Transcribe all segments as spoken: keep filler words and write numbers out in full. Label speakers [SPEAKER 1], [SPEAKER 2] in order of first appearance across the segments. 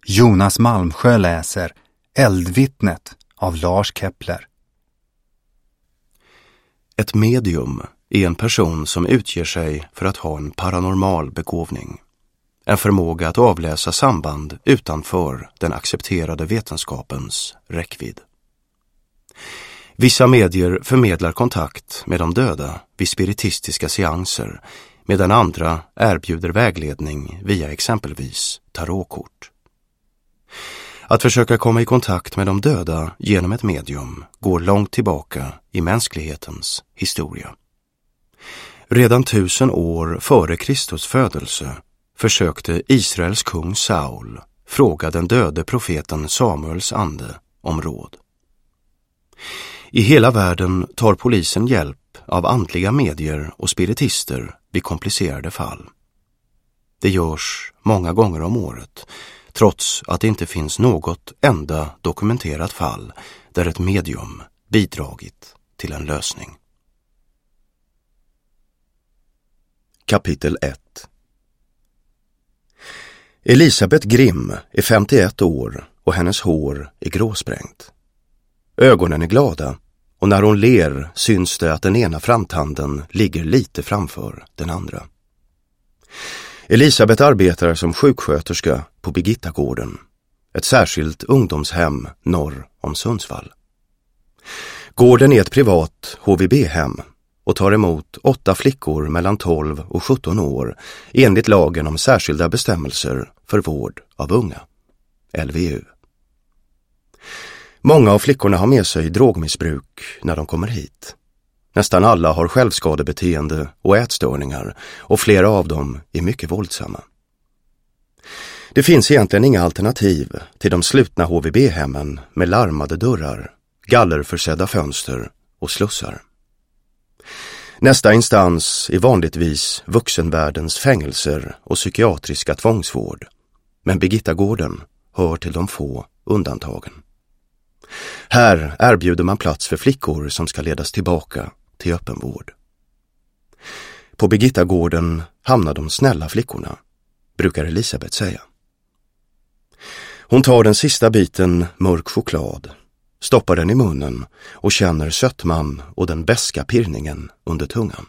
[SPEAKER 1] Jonas Malmsjö läser Eldvittnet av Lars Kepler.
[SPEAKER 2] Ett medium är en person som utger sig för att ha en paranormal begåvning. En förmåga att avläsa samband utanför den accepterade vetenskapens räckvidd. Vissa medier förmedlar kontakt med de döda vid spiritistiska seanser, medan andra erbjuder vägledning via exempelvis tarotkort. Att försöka komma i kontakt med de döda genom ett medium går långt tillbaka i mänsklighetens historia. Redan tusen år före Kristus födelse försökte Israels kung Saul fråga den döde profeten Samuels ande om råd. I hela världen tar polisen hjälp av andliga medier och spiritister vid komplicerade fall. Det görs många gånger om året, trots att det inte finns något enda dokumenterat fall där ett medium bidragit till en lösning. Kapitel ett. Elisabeth Grimm är femtioett år och hennes hår är gråsprängt. Ögonen är glada och när hon ler syns det att den ena framtanden ligger lite framför den andra. Elisabeth arbetar som sjuksköterska på Birgittagården, ett särskilt ungdomshem norr om Sundsvall. Gården är ett privat H V B-hem och tar emot åtta flickor mellan tolv och sjutton år enligt lagen om särskilda bestämmelser för vård av unga, L V U. Många av flickorna har med sig drogmissbruk när de kommer hit. Nästan alla har självskadebeteende och ätstörningar och flera av dem är mycket våldsamma. Det finns egentligen inga alternativ till de slutna H V B-hemmen med larmade dörrar, gallerförsedda fönster och slussar. Nästa instans är vanligtvis vuxenvärldens fängelser och psykiatriska tvångsvård, men Birgittagården hör till de få undantagen. Här erbjuder man plats för flickor som ska ledas tillbaka till öppenvård. På Birgittagården hamnar de snälla flickorna, brukar Elisabeth säga. Hon tar den sista biten mörk choklad, stoppar den i munnen och känner sötman och den beska pirrningen under tungan.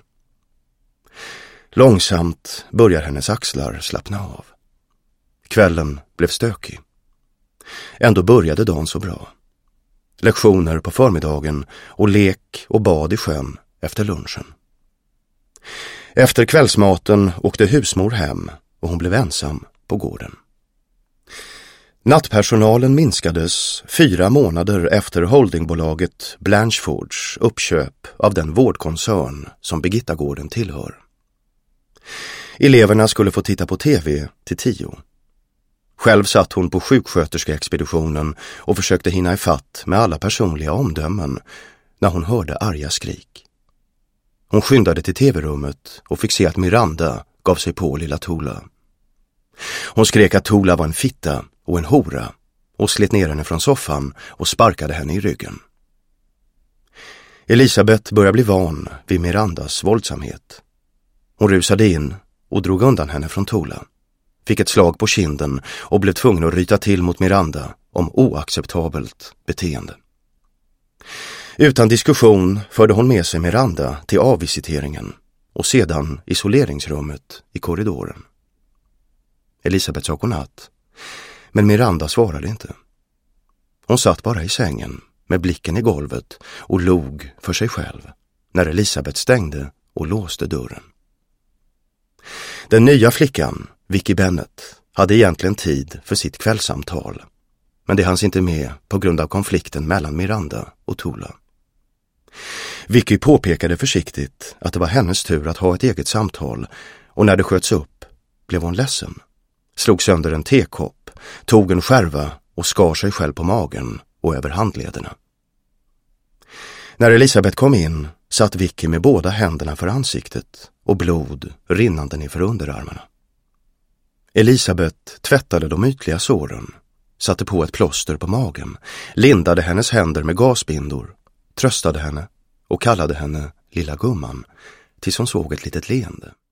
[SPEAKER 2] Långsamt börjar hennes axlar slappna av. Kvällen blev stökig. Ändå började dagen så bra. Lektioner på förmiddagen och lek och bad i sjön efter lunchen. Efter kvällsmaten åkte husmor hem och hon blev ensam på gården. Nattpersonalen minskades fyra månader efter holdingbolaget Blanchfords uppköp av den vårdkoncern som Birgittagården tillhör. Eleverna skulle få titta på tv till tio. Själv satt hon på sjuksköterskeexpeditionen och försökte hinna ifatt med alla personliga omdömen när hon hörde arga skrik. Hon skyndade till tv-rummet och fick se att Miranda gav sig på lilla Tola. Hon skrek att Tola var en fitta och en hora och slet ner henne från soffan och sparkade henne i ryggen. Elisabeth började bli van vid Mirandas våldsamhet. Hon rusade in och drog undan henne från Tola, fick ett slag på kinden och blev tvungen att ryta till mot Miranda om oacceptabelt beteende. Utan diskussion förde hon med sig Miranda till avvisiteringen och sedan isoleringsrummet i korridoren. Elisabeth sa godnatt, men Miranda svarade inte. Hon satt bara i sängen med blicken i golvet och log för sig själv när Elisabeth stängde och låste dörren. Den nya flickan, Vicky Bennett, hade egentligen tid för sitt kvällssamtal, men det hanns inte med på grund av konflikten mellan Miranda och Tola. Vicky påpekade försiktigt att det var hennes tur att ha ett eget samtal och när det sköts upp blev hon ledsen, slog sönder en tekopp, tog en skärva och skar sig själv på magen och över handlederna. När Elisabeth kom in satt Vicky med båda händerna för ansiktet och blod rinnande ner för underarmarna. Elisabeth tvättade de ytliga såren, satte på ett plåster på magen, lindade hennes händer med gasbindor, tröstade henne och kallade henne lilla gumman tills hon såg ett litet leende.